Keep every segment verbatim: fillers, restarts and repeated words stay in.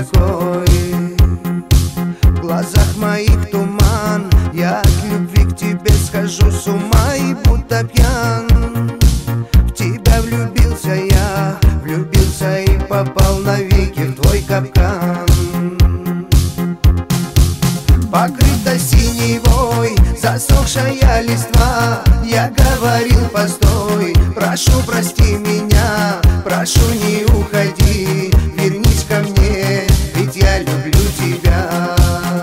такой. В глазах моих туман, я от любви к тебе схожу с ума и будто пьян. В тебя влюбился я, влюбился и попал навеки в твой капкан. Покрыта синевой засохшая листва, я говорил постой, прошу прости меня, прошу не уходи, вернись ко мне, ведь я люблю тебя.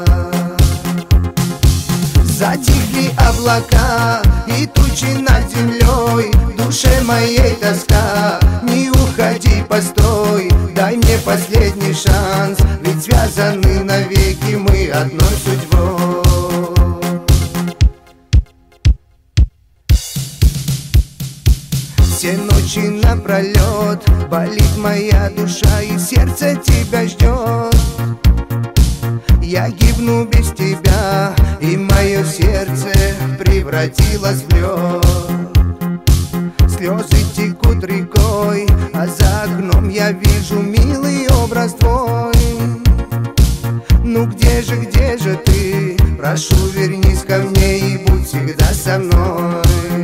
Затихли облака и тучи над землей, в душе моей тоска, не уходи, постой, дай мне последний шанс, ведь связаны навеки мы одной судьбой. Все ночи напролет болит моя душа, и сердце тебя ждет. Я гибну без тебя, и мое сердце превратилось в лед. Слезы текут рекой, а за окном я вижу милый образ твой. Ну где же, где же ты? Прошу, вернись ко мне и будь всегда со мной.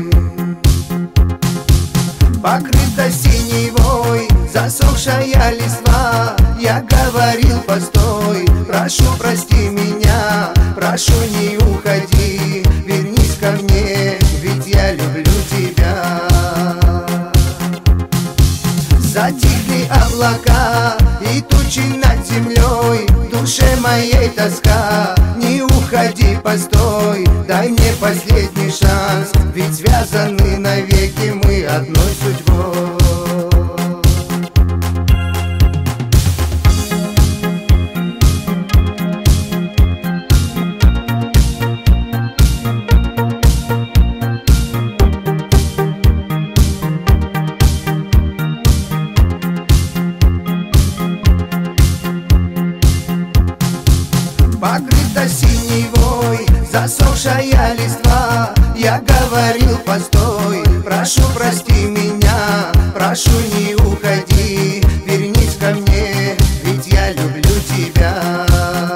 Покрыта синевой засохшая листва, я говорил постой, прошу прости меня, прошу не уходи, вернись ко мне, ведь я люблю тебя. Затихли облака и тучи над землей, в душе моей тоска, не уходи, постой, дай мне последний шанс, ведь связаны навеки мы одной судьбой. Покрыта синевой засохшая листва, я говорил постой, прошу прости меня, прошу не уходи, вернись ко мне, ведь я люблю тебя.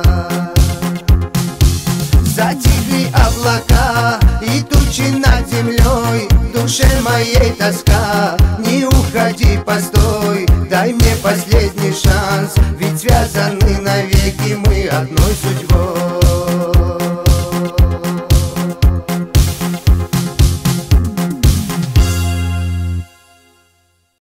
Затихли облака и тучи над землей, в душе моей тоска, не уходи, постой, дай мне последний шанс,